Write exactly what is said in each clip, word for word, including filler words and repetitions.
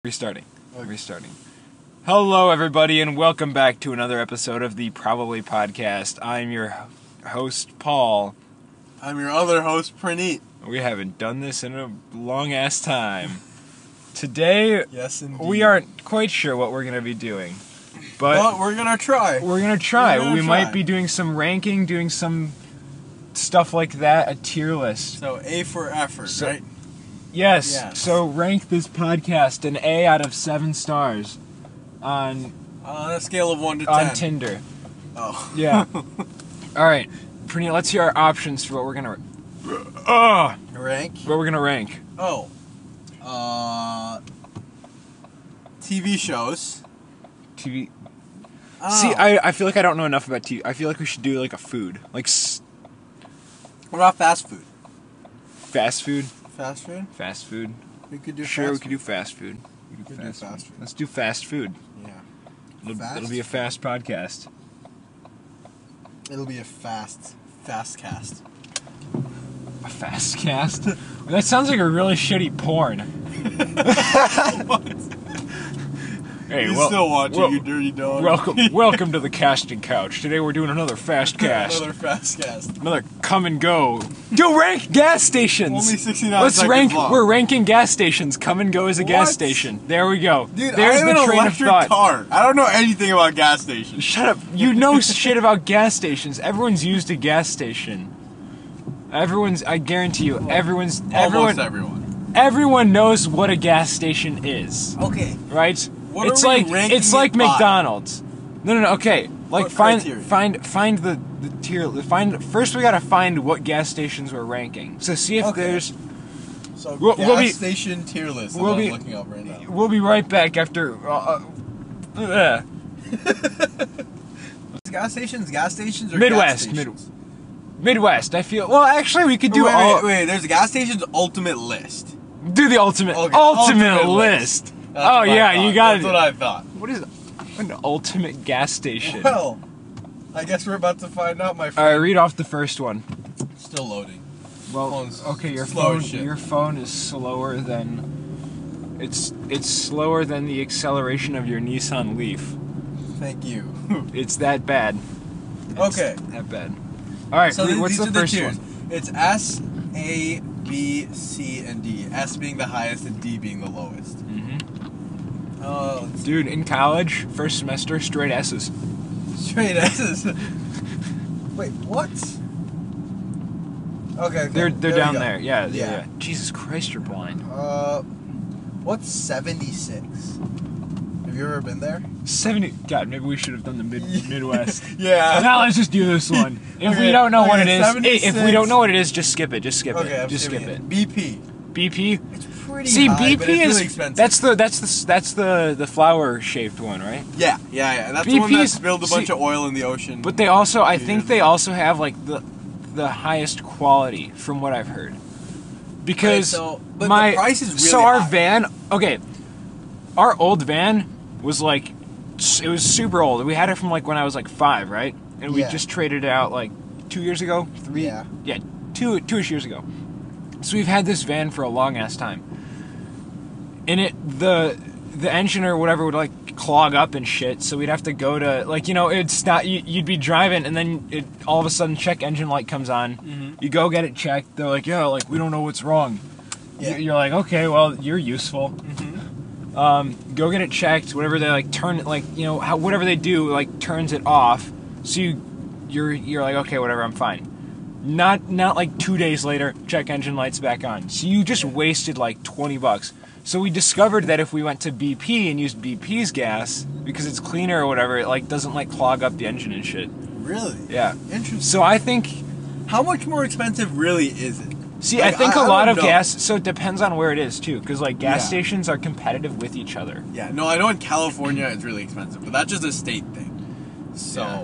Restarting. Okay. Restarting. Hello, everybody, and welcome back to another episode of the Probably Podcast. I'm your host, Paul. I'm your other host, Praneet. We haven't done this in a long-ass time. Today, yes, indeed. We aren't quite sure what we're going to be doing. But, but we're going to try. We're going to try. Gonna we try. might be doing some ranking, doing some stuff like that, a tier list. So, A for effort, so, right? Yes. yes. So rank this podcast an A out of seven stars on on a scale of one to on ten. Tinder. Oh. Yeah. All right, Praneet, let's hear our options for what we're gonna uh, rank. What we're gonna rank. Oh. Uh. T V shows. T V. Oh. See, I I feel like I don't know enough about T V. I feel like we should do like a food, like. S- what about fast food? Fast food. Fast food? Fast food. We could do Sure, fast we food. could do fast food. We could could do fast, fast food. food. Let's do fast food. Yeah. It'll, Fast? it'll be a fast podcast. It'll be a fast, fast cast. A fast cast? That sounds like a really shitty porn. What? Hey, you well, still watching, well, you dirty dog. Welcome, welcome to the casting couch. Today we're doing another fast cast. Another fast cast. Another come and go. Go rank gas stations. Only sixty-nine Let's seconds rank. long. We're ranking gas stations. Come and go as a gas What? station. There we go. Dude, There's I have the an train of electric thought. car. I don't know anything about gas stations. Shut up. You know shit about gas stations. Everyone's used a gas station. Everyone's. I guarantee you. Everyone's. Almost Everyone. everyone. Everyone knows what a gas station is. Okay. Right? What it's are we like ranking it's like it by? McDonald's. No, no, no. Okay, like What find criteria? find find the the tier. Find first. We gotta find what gas stations we're ranking. So see if Okay. there's. So We'll- gas we'll be- station tier list. we'll I'm be- looking up right now. We'll be right back after. Uh, uh, Gas stations, gas stations, or Midwest, gas mid, stations? Midwest. I feel. Well, actually, we could do wait, all. wait, wait. There's a gas station's ultimate list. Do the ultimate Okay, ultimate, ultimate list. list. Oh That's what I yeah, thought. you got That's it. what I thought. What is an ultimate gas station? Well, I guess we're about to find out, my All right, friend. read off the first one. Still loading. Well, Phone's okay, your slow phone as shit. your phone is slower than it's it's slower than the acceleration of your Nissan Leaf. Thank you. It's that bad. It's Okay. that bad. All right, So wait, th- what's these the are first the tiers. one? It's S, A, B, C, and D. S being the highest and D being the lowest. Mm-hmm. Oh, let's Dude, in college, first semester, straight S's. straight S's. Wait, what? Okay, okay. They're they're there we down go. there. Yeah, yeah, Yeah. yeah. Jesus Christ, you're blind. Uh, what's seventy-six? Have you ever been there? Seventy. God, maybe we should have done the mid Midwest. Yeah. Now let's just do this one. If we Okay, don't know what it okay, is, hey, if we seventy-six. don't know what it is, just skip it. Just skip Okay, it. I'm Just skip skipping it. B P. B P. It's pretty See, high, but B P it's is really expensive. that's the that's the that's the the flower shaped one, right? yeah, yeah, yeah. That's the one that B P's spilled a bunch see, of oil in the ocean. But they also, I Two think years they ago. also have like the the highest quality from what I've heard. Because Okay, so- but the my price is really so our high. van, okay, our old van was like it was super old. We had it from like when I was like five, right? And we Yeah. just traded it out like two years ago, three, Yeah. yeah, two two-ish years ago. So we've had this van for a long ass time. And it the the engine or whatever would like clog up and shit, so we'd have to go to like you know it's not you, you'd be driving and then it all of a sudden check engine light comes on. Mhm. You go get it checked. They're like, yeah, like we don't know what's wrong. Yeah. You're like, okay, well you're useful. Mhm. Um, go get it checked. Whatever they like turn it like you know how whatever they do like turns it off. So you you're you're like okay whatever I'm fine. Not not like two days later check engine lights back on. So you just wasted like twenty bucks. So we discovered that if we went to B P and used B P's gas because it's cleaner or whatever, it like doesn't like clog up the engine and shit. Really? Yeah. Interesting. So I think How much more expensive really is it? see Like, I think I- a I lot don't of know. gas. So it depends on where it is too, because like gas Yeah. stations are competitive with each other. Yeah, no, I know in California it's really expensive, but that's just a state thing. So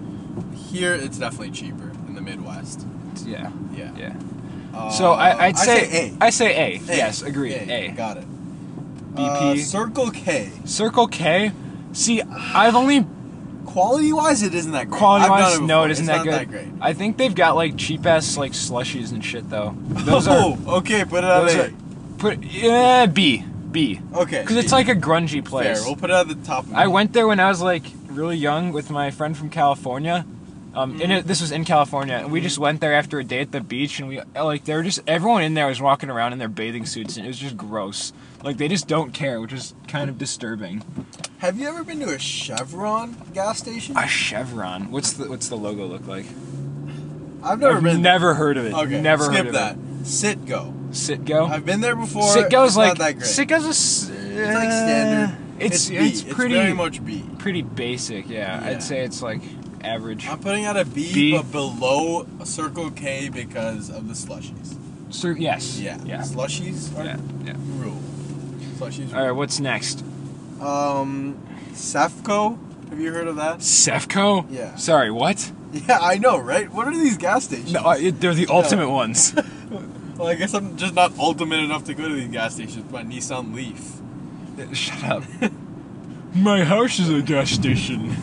here it's definitely cheaper in the Midwest. Yeah. Yeah. Yeah. Uh, So I, I'd say, A. I say A. A. Yes, agreed. A. A. Got it. B P. Uh, Circle K. Circle K. See, I've only Quality wise, it isn't that great. quality I've done wise, it no, before. it isn't It's that not good. that great. I think they've got like cheap ass like slushies and shit though. Those oh, are okay, put it on those A. are put uh, B. B. Okay. Because it's like a grungy place. Fair. We'll put it at the top. Of I went there when I was like really young with my friend from California. Um, Mm-hmm. and it, this was in California, and we just went there after a day at the beach, and we like they were just everyone in there was walking around in their bathing suits, and it was just gross. Like they just don't care, which is kind of disturbing. Have you ever been to a Chevron gas station? A Chevron. What's the what's the logo look like? I've never I've been. never heard of it. Okay. Never skip heard of that. it. Citgo. Citgo. I've been there before. Citgo's it's like not that great. Citgo's a. s- It's like standard. It's B. it's pretty very much B. pretty basic. Yeah, Yeah. I'd say it's like average. I'm putting out a B, B. but below a Circle K because of the slushies. So yes. Yeah. Yeah. Slushies are Yeah. Yeah. rule. Slushies. All right. What's next? Rule. Um, Safco. Have you heard of that? Sefco? Yeah. Sorry. What? Yeah, I know, right? What are these gas stations? No, uh, it, they're the ultimate ones. Well, I guess I'm just not ultimate enough to go to these gas stations. My Nissan Leaf. Shut up. My house is a gas station.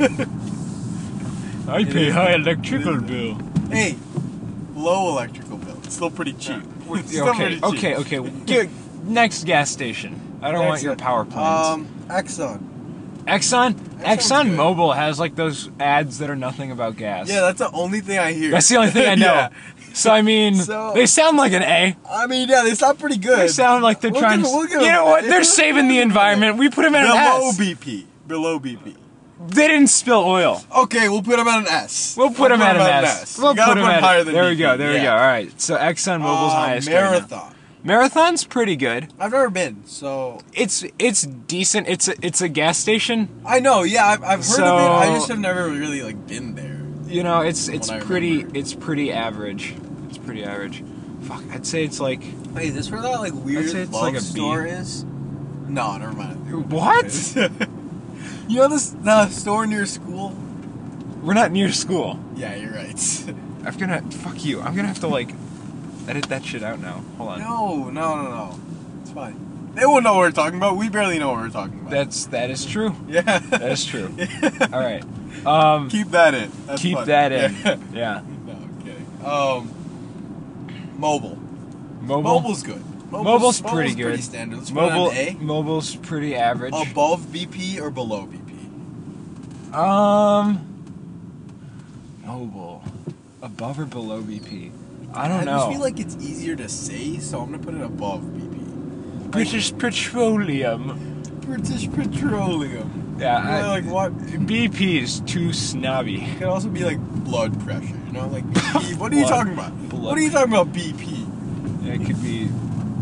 I pay is. high electrical bill. Hey, low electrical bill. It's still pretty cheap. It's still Okay, pretty cheap. okay, okay. Get, next gas station. I don't want your Exxon. power plants. Um, Exxon. Exxon? Exxon's Exxon good. Mobil has like those ads that are nothing about gas. Yeah, that's the only thing I hear. That's the only thing I know. Yeah. So I mean, So- they sound like an A. I mean, yeah, they sound pretty good. They sound like they're We'll trying give to. it- we'll give you it- know what? They're saving the environment. We put them at an Below S. B P. Below B P. They didn't spill oil. Okay, we'll put them at an S. We'll put them at an S. We'll You gotta put them put 'em at higher than There we B P, go. There we yeah. go. All right. So Exxon Mobil's Uh, highest. right now. Marathon. Marathon's pretty good. I've never been, so It's it's decent. It's a, it's a gas station. I know. Yeah, I've, I've heard So- of it. I just have never really like been there. You know, it's it's What I pretty remember. it's pretty average. It's pretty average. Fuck, I'd say it's like Wait, is this where that like weird say it's love like a B. store is? No, never mind. what? You know this the store near school? We're not near school. Yeah, you're right. I'm gonna fuck you. I'm gonna have to like edit that shit out now. Hold on. no, no, no, no. It's fine. They won't know what we're talking about. We barely know what we're talking about. That's that is true. yeah. That is true. All right. Um, Keep that in. That's keep fun. that in. Yeah. Yeah. No, I'm kidding. Um, mobile. Mobile. Mobile's good. Mobile's pretty good. Pretty standard. Let's put it Mobile. on A. Mobile's pretty average. Above B P or below B P? Um. Mobile. Above or below B P? I don't I know. just feel like it's easier to say, so I'm gonna put it above B P. British Petroleum. British Petroleum. Yeah. You know, I, like what? B P is too snobby. It could also be like blood pressure. You know, like B P. What are you Blood- talking about? blood What are you talking about? B P. Yeah, it could be.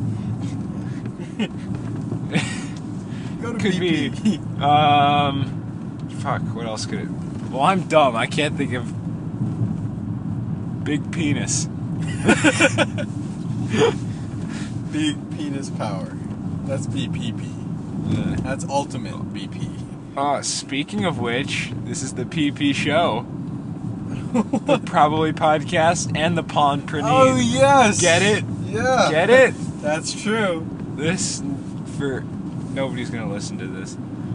Go to Could B P. be. Um. Fuck. What else could it? Well, I'm dumb. I can't think of. Big penis. Big penis power. That's B P P. Uh, That's ultimate B P. uh, speaking of which, this is the P P show. The Probably Podcast and the Pawn Pranine. Oh yes. Get it? Yeah. Get it? That's true. This for nobody's gonna listen to this.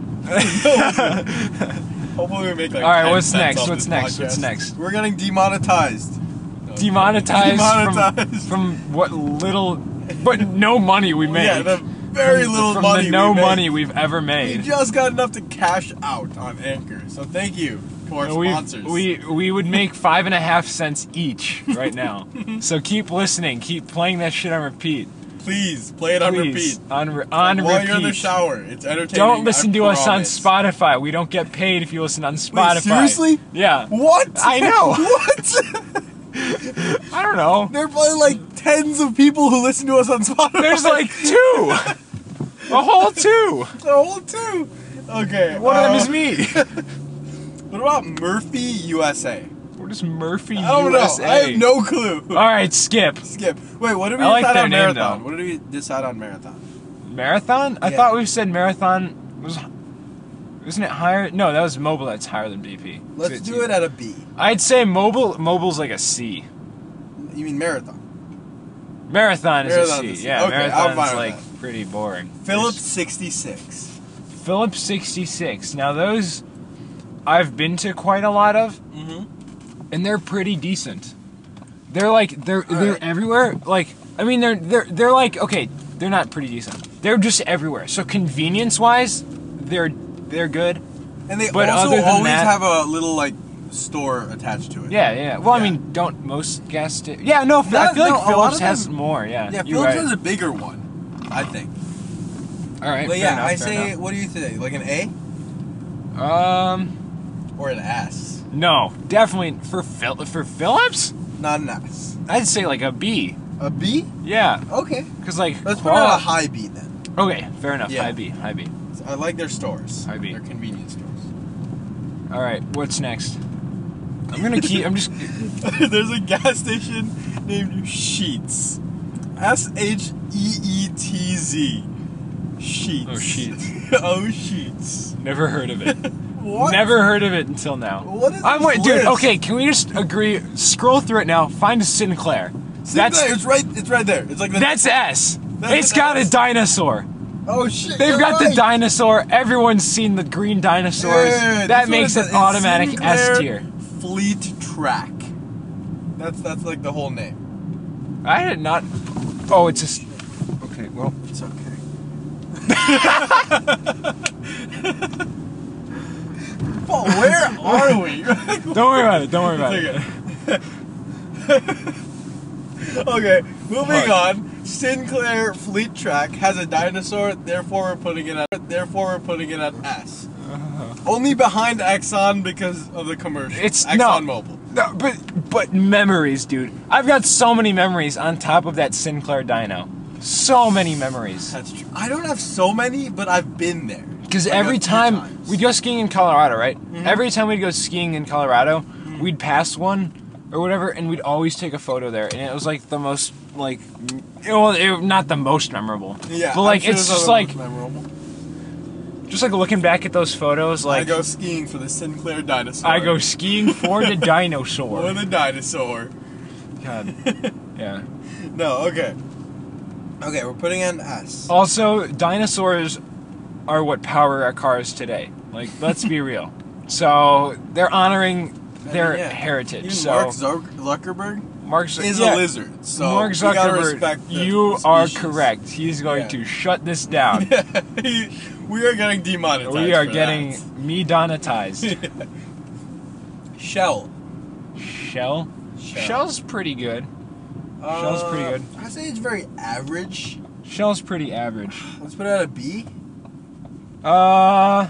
Hopefully we make like. All right, ten what's cents next? off What's this next? What's podcast. next? We're getting demonetized. No, Demonetized, Demonetized. From, from what little, but no money we make. Yeah, the very from, little from money. the no we make. money we've ever We made. just got enough to cash out on Anchor, so thank you to our We sponsors. we we would make five and a half cents each right now. So keep listening, keep playing that shit on repeat. Please play it on Please, repeat. on re- on While repeat. you're in the shower, it's entertaining. Don't listen I to us on promise. Spotify. We don't get paid if you listen on Spotify. seriously? Yeah. What? I know. What? I don't know. There are probably like tens of people who listen to us on Spotify. There's like two. A whole two. a whole two. Okay. One of them uh, is me. What about Murphy U S A? What is Murphy I don't U S A? know. I have no clue. All right, skip. Skip. Wait, what did we I like decide their on name, marathon? though. What did we decide on marathon? Marathon? I Yeah. thought we said marathon was. Isn't it higher? No, that was mobile. That's higher than B P. Let's do it at a B. I'd say mobile. Mobile's like a C. You mean marathon? Marathon is Marathon a is a C. C. Yeah, Okay, I'm marathon's fine with like that. pretty boring. Phillips sixty-six. Phillips sixty-six. Now those, I've been to quite a lot of, Mm-hmm. and they're pretty decent. They're like they're they're right. everywhere. Like I mean they're they're they're like okay, they're not pretty decent. They're just everywhere. So convenience-wise, they're they're good. And they But also other than always that- have a little like store attached to it. Yeah, yeah. Well, I Yeah. mean, don't most gas stations? Yeah, no. No, I feel no, like a lot Phillips of has them- more. Yeah. Yeah, you're Philips right. has a bigger one, I think. All right. But fair yeah, enough, I fair say, enough. what do you think? Like an A Um, or an S? no, definitely for Phil for Phillips, Not an S. I'd say like a B. A B? Yeah, Okay. because like Let's put it at a quali- high B then. Okay, fair enough. Yeah. High B, high B. I like their stores. High B. Their convenience stores. All right, what's next? I'm gonna keep. I'm just. There's a gas station named Sheetz. S H E E T Z. Sheetz. Oh, Sheetz. Oh, Sheetz. Never heard of it. What? Never heard of it until now. What is I'm this wait, dude. list? Okay, can we just agree? Scroll through it now. Find a Sinclair. That's Sinclair, it's right. It's right there. It's like the, that's S. That's It's an got S. a dinosaur. Oh shit! They've you're got the right. dinosaur. Everyone's seen the green dinosaurs. Yeah, that that's what makes it it says. automatic It's S Sinclair tier. Fleet Track. That's that's like the whole name. I did not. Oh, it's just. Okay, well. It's okay. Paul, where are we? Don't worry about it. Don't worry about it. Okay, moving What? on. Sinclair Fleet Track has a dinosaur, therefore we're putting it at therefore we're putting it at S. Only behind Exxon because of the commercial. It's- Exxon no. Mobil. No, but but memories, dude. I've got so many memories on top of that Sinclair Dino. So many memories. That's true. I don't have so many, but I've been there. Because Like a every few time times. we'd go skiing in Colorado, right? Mhm. Every time we'd go skiing in Colorado, Mm-hmm. we'd pass one or whatever, and we'd always take a photo there, and it was like the most like, m- well, it, not the most memorable, Yeah, but I'm like sure it's those just are like the most memorable. just like looking back at those photos, like I go skiing for the Sinclair dinosaur. I go skiing for the for dinosaur. the dinosaur. God, yeah. No, okay. Okay, we're putting in S. Also, dinosaurs are what power our cars today. Like, let's be real. So they're honoring their I mean, yeah. heritage. Even so Mark Zuck- Zuckerberg Mark Zuck- is yeah. a lizard, so Mark we gotta Zuckerberg, respect the you the are species. correct. He's going Yeah. to shut this down. We are getting demonetized. We are for getting that. me donetized. Shell. Shell? Shell. Shell's pretty good. Shell's pretty good. Uh, I say it's very average. Shell's pretty average. Let's put it at a B. Uh,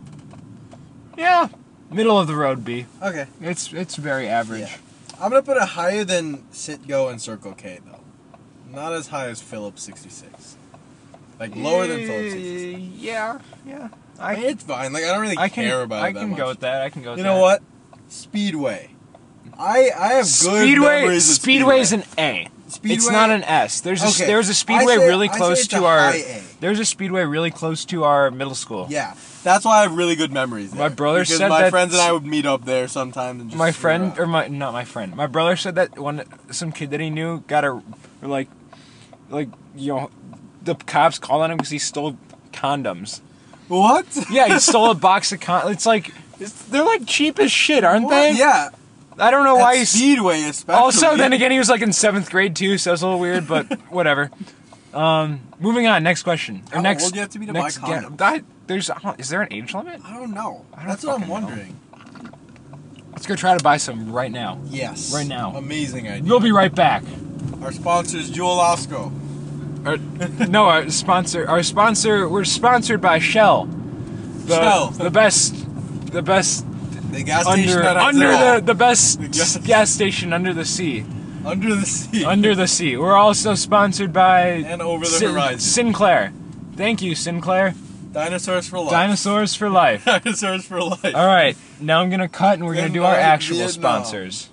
yeah, middle of the road B. Okay. It's it's very average. Yeah. I'm gonna put it higher than Sit Go and Circle K though. Not as high as Phillips sixty-six. Like lower than Phillips sixty-six. Yeah, yeah. I mean, I it's fine. Like I don't really I can care about I it that can much. go with that. I can go with You that. know what? Speedway. I I have good Speedway memories of Speedway's an A. Speedway. It's not an S. There's a Okay. there's a I speedway say- really I say close it's to a our high A. there's a speedway really close to our middle school. Yeah, that's why I have really good memories. There. My brother because said my that- friends and I would meet up there sometimes. And just My screw friend around. or my not my friend. My brother said that one some kid that he knew got a like like you know the cops called on him because he stole condoms. What? Yeah, he stole a box of condoms. It's like it's, they're like cheap as shit, aren't What? they? Yeah. I don't know why At he's. Speedway, especially. Also, then again, he was like in seventh grade too, so it's a little weird, but whatever. Um, moving on. Next question. Or How next. old do you have to be to buy next ga- condoms? that- there's. Is there an age limit? I don't know. I don't That's what I'm fucking know. wondering. Let's go try to buy some right now. Yes. Right now. Amazing idea. We'll be right back. Our sponsor is Jewel Osco. Our, no, our sponsor. Our sponsor. We're sponsored by Shell. The, Shell. The best. The best. The gas station Under that has under it all. the the best The gas- gas station under the sea. Under the sea. Under the sea. We're also sponsored by And over the Sin- horizon. Sinclair. Thank you, Sinclair. Dinosaurs for life. Dinosaurs for life. Dinosaurs for life. All right, now I'm gonna cut and we're gonna do our Goodbye, actual Vietnam. sponsors.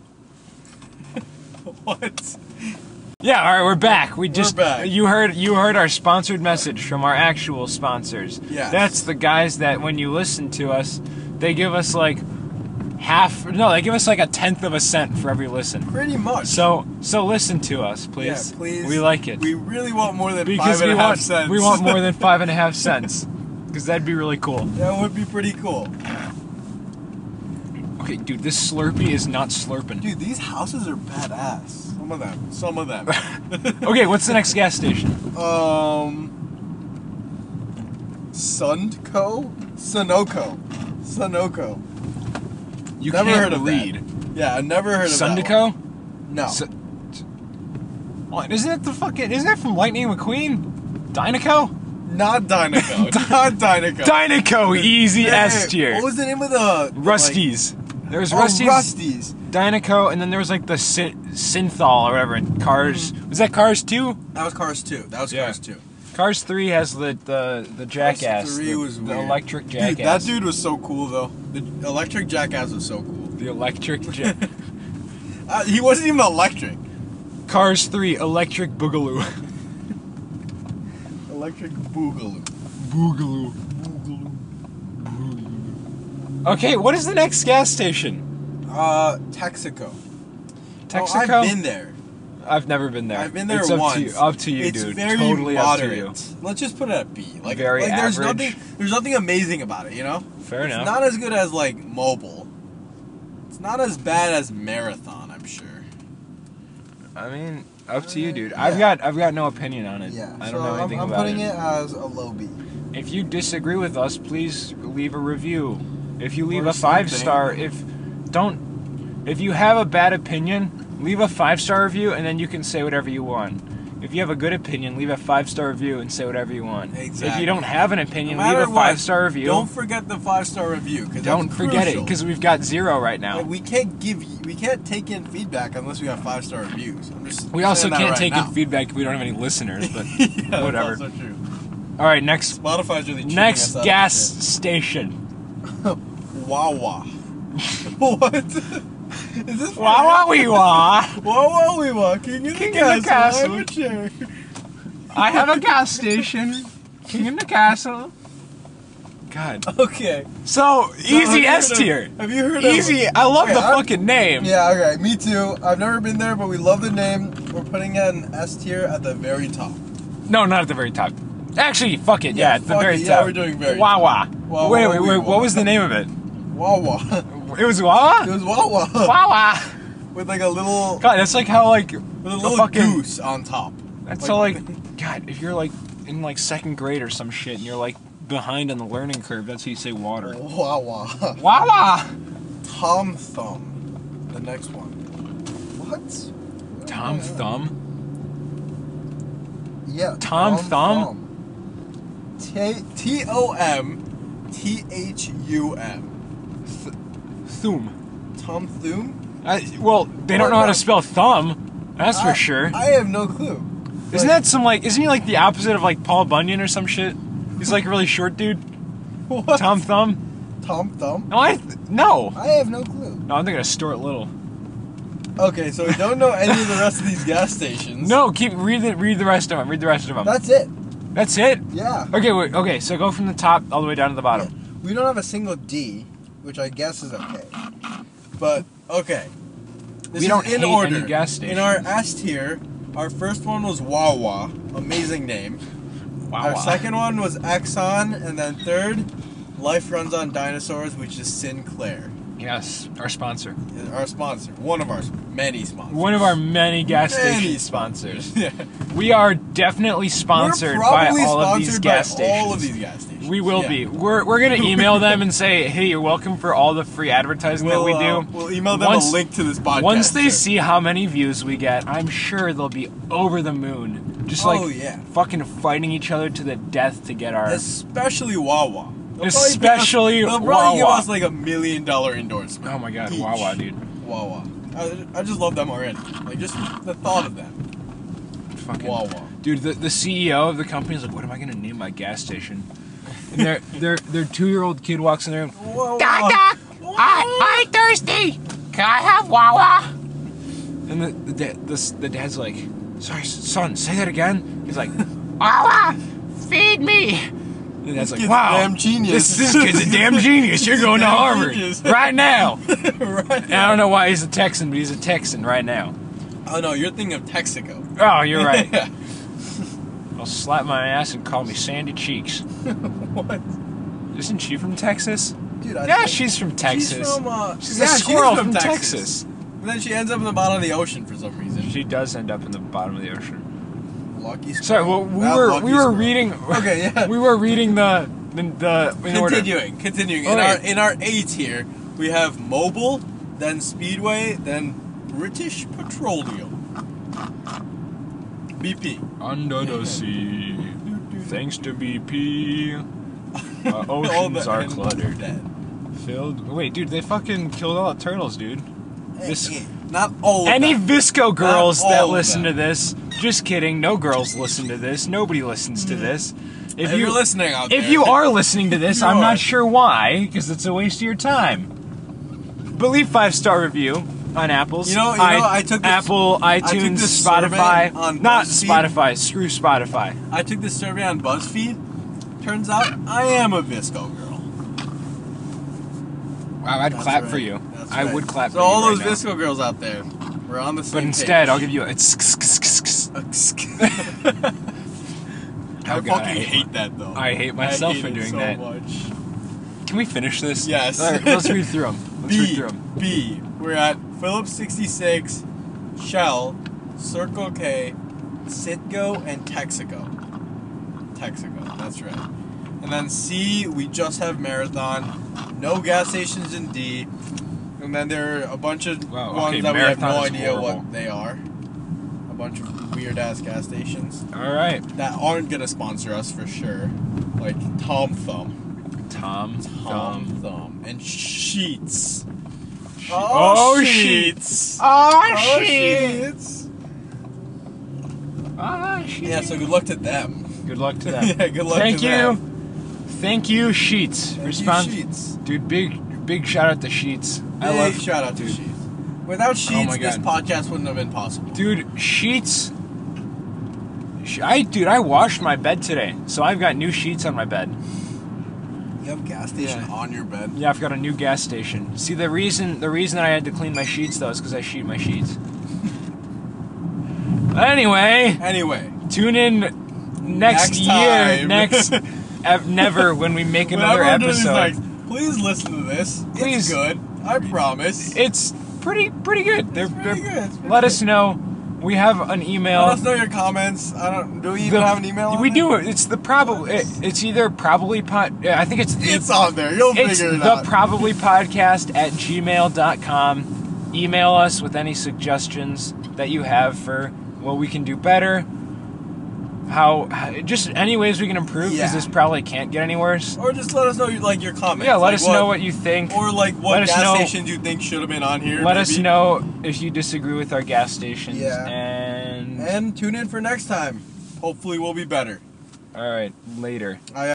What? Yeah, all right, we're back. We just back. you heard you heard our sponsored message from our actual sponsors. Yes. That's the guys that when you listen to us, they give us like half. No, they give us like a tenth of a cent for every listen. Pretty much. So so listen to us, please. Yeah, please. We like it. We really want more than because five and we a half want cents. we want more than five and a half cents. Because that'd be really cool. That would be pretty cool. Okay, dude, this Slurpee is not slurping. Dude, these houses are badass. Some of them. Some of them. Okay, what's the next gas station? um, Sunco? Sunoco. Sunoco. You Never can't heard of read. that. Yeah, I never heard of that. Sundico? one. No. Su- what, isn't that the fucking, isn't that from Lightning McQueen? Dinoco? Not Dinoco. Not Dinoco. Dinoco, easy Hey, S tier. What was the name of the... Rusty's. There was Like, Rusty's, oh, Rusty's. Dinoco, and then there was like the Sy- Synthol or whatever in Cars. Mm-hmm. Was that Cars two? That was Cars two. That was Yeah. Cars two. Cars three has the the, the jackass. Cars three the, was the weird. electric Dude, jackass. that dude was so cool, though. The electric jackass was so cool. The electric ja- Uh, he wasn't even electric. Cars three, electric boogaloo. Electric boogaloo. Boogaloo. Okay, what is the next gas station? Uh, Texaco. Texaco? Oh, I've been there. I've never been there. I've been there it's up once. To you, up to you, it's dude. very totally moderate. up to you. Let's just put it at B. Like, Very like there's average. nothing. There's nothing amazing about it, you know. Fair it's enough. not as good as like Mobile. It's not as bad as Marathon, I'm sure. I mean, up to you, dude. Yeah. I've got I've got no opinion on it. Yeah. I so don't know I'm, anything I'm about putting it. it as a low B. If you disagree with us, please leave a review. If you leave Or a five something. star, if don't, if you have a bad opinion, leave a five star review, and then you can say whatever you want. If you have a good opinion, leave a five star review and say whatever you want. If Exactly. you don't have an opinion, No leave matter a what, five star review. Don't forget the five star review. Cause Don't that's forget it crucial. because we've got zero right now. Like, we can't give you, we can't take in feedback unless we have five star reviews. I'm just We also saying that can't right take now. in feedback if we don't have any listeners, but Yeah, whatever. That's also true. All right, next Spotify's really cheating next us out of gas shit. station. Wawa. What? Is this Wah wah wee wah. Wawa we wah. King in King the in the castle. castle. I have a chair. I have a gas station. King in the castle. God. Okay. So So, easy have S you heard tier. of- Have you heard Easy. of? I love Okay, the I'm- fucking name. Yeah. Okay. Me too. I've never been there, but we love the name. We're putting it an S tier at the very top. No, not at the very top. Actually, fuck it. Yeah, Yeah, at the fuck very it, top. yeah, we're doing very Wah top. wah. Wah, Wait, wah, wait, wee, wait. wah. What was the name of it? Wawa. It was Wawa. It was Wawa. Wawa. With like a little, God, that's like how like with a the little fucking. goose on top. That's Like- so like. God, if you're like in like second grade or some shit, and you're like behind on the learning curve, that's how you say water. Wawa. Wawa. Tom Thumb. The next one. What? Tom Thumb. Yeah. Tom Thumb? T T O M T H U M. Thumb. Tom Thumb? I, well, they don't What know how to the- spell thumb. That's for I- sure. I have no clue. Isn't that some like? Isn't he like the opposite of like Paul Bunyan or some shit? He's like a really short dude. What? Tom Thumb. Tom Thumb? No, I no. I have no clue. No, I'm thinking of Stuart Little. Okay, so we don't know any of the rest of these gas stations. No, keep read the read the rest of them. Read the rest of them. That's it. That's it. Yeah. Okay, wait. Okay, so go from the top all the way down to the bottom. We don't have a single D, which I guess is okay. But okay. This We is don't in hate order. any gas In our S tier, our first one was Wawa, amazing name. Wow. Our second one was Exxon, and then third, Life Runs on Dinosaurs, which is Sinclair, Yes, our sponsor. our sponsor, one of our many sponsors. One of our many gas Many station sponsors. Yeah. We are definitely sponsored We're by probably all of sponsored these by gas stations. all of these gas stations. We will Yeah. be. We're, we're going to email them and say, hey, you're welcome for all the free advertising We'll, that we do. uh, we'll email them Once- a link to this podcast. Once they sure. see how many views we get, I'm sure they'll be over the moon. Just like Oh, yeah. fucking fighting each other to the death to get our... Especially Wawa. They'll Especially probably, they'll probably give Wawa. us like a million dollar endorsement. Oh my god, each. Wawa, dude. Wawa. I, I just love them already. Like, just the thought of them. Fucking Wawa. Dude, the, the C E O of the company is like, what am I going to name my gas station? And their their their two-year-old kid walks in there and, Wawa. Doc, Doc, I, I'm thirsty. Can I have Wawa? And the the, da- the the dad's like, sorry, son, say that again. He's like, Wawa, feed me. And the dad's like, kid's wow, a damn genius. This, this kid's a damn genius. You're going to Damn Harvard genius. right now. Right. And I don't know why he's a Texan, but he's a Texan right now. Oh no, you're thinking of Texaco. Oh, you're right. Yeah. I'll slap my ass and call me Sandy Cheeks. What? Isn't she from Texas? Dude, I Yeah, think- she's from Texas. She's from, uh, She's yeah, a she's squirrel from from Texas. Texas. And then she ends up in the bottom of the ocean for some reason. She does end up in the bottom of the ocean. Lucky squirrel. Sorry, well, we That were lucky we were squirrel. reading. Okay, yeah. We were reading the the, the in order. Continuing, continuing. Oh, in wait. our in our A tier, we have Mobil, then Speedway, then British Petroleum. B P. Under the sea, thanks to B P, uh, All the oceans are animals cluttered. dead. Filled. Wait, dude, they fucking killed all the turtles, dude. Vis- Eh, eh, Not all of Any them. Visco girls all that of listen them. to this, just kidding. No girls listen to this. Nobody listens to this. If, If you're listening out if there. you are listening to this, You I'm are. not sure why, because it's a waste of your time. But leave five star review on Apple's. You know- you know, I took this- Apple, iTunes, this Spotify. survey on Not BuzzFeed. Spotify. Screw Spotify. I took this survey on BuzzFeed. Turns out I am a Visco girl. Wow, I'd That's clap right. for you. That's I right. would clap so for you. all those right now. Visco girls out there, we're on the same But instead, page. I'll give you a. It's I Oh, God, fucking I hate hate that though. I hate myself hate for it doing so that. Much. Can we finish this? Yes. All right, let's read through them. Let's read B, through them. B. We're at Phillips sixty-six, Shell, Circle K, Citgo, and Texaco. Texaco, that's right. And then C, we just have Marathon. No gas stations in D. And then there are a bunch of Wow, ones okay, that we have Marathon no is idea horrible. what they are. A bunch of weird ass gas stations All right. that aren't gonna sponsor us for sure. Like Tom Thumb. Tom. Tom Thumb. Thumb. And Sheets. Oh, Sheets. Oh, Oh, Sheets. Ah, Sheets. Yeah, so good luck to them. Good luck to them. Yeah, good luck Thank to you. them. Thank you, Sheets. Thank Respons- you, Sheets. Dude, big big shout out to Sheets. I Big love shout out to dude. Sheets. Without Sheets, my this God. podcast wouldn't have been possible. Dude, Sheets. Sh- I dude, I washed my bed today, so I've got new sheets on my bed. You have a gas station Yeah. on your bed. Yeah, I've got a new gas station. See, the reason the reason that I had to clean my sheets though is because I sheet my sheets. Anyway, Anyway, tune in next, Next year, time. next ev- never when we make another whenever we're doing these episode. nights, please listen to this. Please. It's good. I promise. It's pretty pretty good. They're, It's pretty they're- good. It's pretty let good. us know. We have an email. Let us know your comments. I don't. Do we even The- have an email? on We there? do. It's the probably. It, it's either probably pod. yeah, I think it's the. It's on there. You'll It's figure it the out. probably podcast at gmail dot com. Email us with any suggestions that you have for what we can do better. How, how just any ways we can improve because Yeah. this probably can't get any worse. Or just let us know like your comments. Yeah, let like us know what you think. Or like what Let us gas know- stations you think should have been on here. Let us maybe. know if you disagree with our gas stations. Yeah. And And tune in for next time. Hopefully we'll be better. all right, later. I